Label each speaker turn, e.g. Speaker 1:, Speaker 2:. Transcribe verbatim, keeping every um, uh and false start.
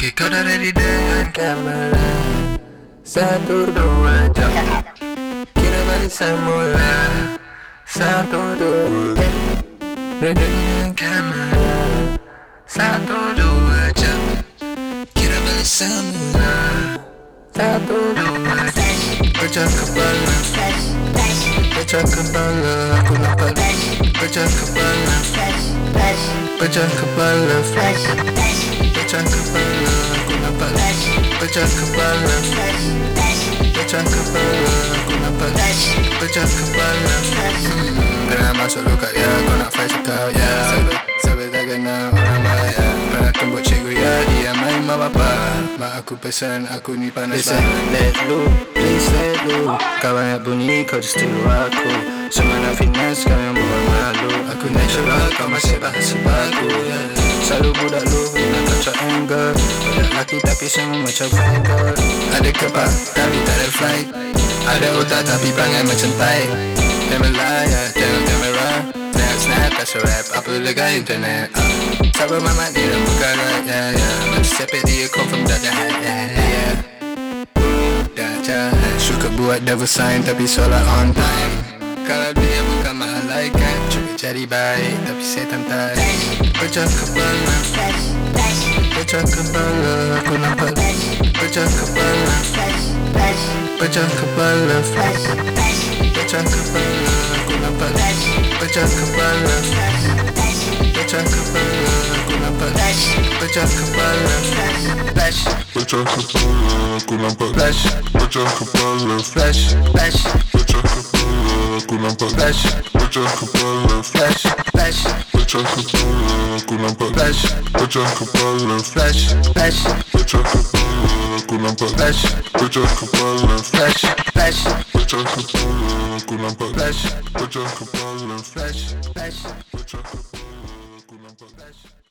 Speaker 1: Okay, kau dah ready dengan kamera. Satu dua jam, kira balik semula. Satu dua jam, ready dengan kamera. Satu dua jam, kira balik semula. Satu dua jam, pecah kepala, pecah kepala. Aku nampak pecah kepala, pecah kepala, pecah kepala. Aku nampak pecah kepala, pecah kepala. Aku nampak pecah kepala. Pernah masuk luka ya, kau nak fight kau ya. Sampai tak kenal orang bahaya. Pernah tembok cikgu ya, dia main mak bapak. Mak aku pesan aku ni panas banget. Let loose, please let loose. Kau banyak bunyi, kau just tiru aku. Semua nak finesse, kau yang buat malu. Aku natural, kau masih bahasa baku yeah. Selalu budak lu, nak capture angle. Budak laki tapi semua macam vanguard. Ada kebab, tapi tak ada flight. Ada otak tapi perangai macam tai. Jangan layar, jangan kamera. Snap, snap, that's a rap. Apa lega internet uh. Sabar mamat dia dan bukan right, yeah, yeah. Macam sepet dia confirm dah jahat, yeah, yeah. Dah jahat. Suka buat devil sign tapi solat on time. Kalau dia bukan malaikat, cuba cari baik tapi setan tak. Pecah kepala, pecah kepala. Aku nampak pecah kepala, pecah kepala, pecah kepala. Aku nampak pecah kepala, pecah kepala. Aku nampak pecah kepala. Flash,
Speaker 2: pecah kepala. Aku nampak
Speaker 1: flash,
Speaker 2: pecah kepala.
Speaker 1: flash, flash,
Speaker 2: Pecah kepala. Aku nampak
Speaker 1: flash,
Speaker 2: pecah kepala.
Speaker 1: flash, flash,
Speaker 2: Pecah kepala. Aku nampak
Speaker 1: flash,
Speaker 2: pecah kepala.
Speaker 1: flash, flash,
Speaker 2: Pecah kepala. Aku nampak
Speaker 1: flash,
Speaker 2: pecah kepala.
Speaker 1: flash, flash,
Speaker 2: Pecah kepala. Aku nampak
Speaker 1: flash,
Speaker 2: pecah kepala.
Speaker 1: flash, flash,
Speaker 2: Pecah kepala. Aku nampak
Speaker 1: flash.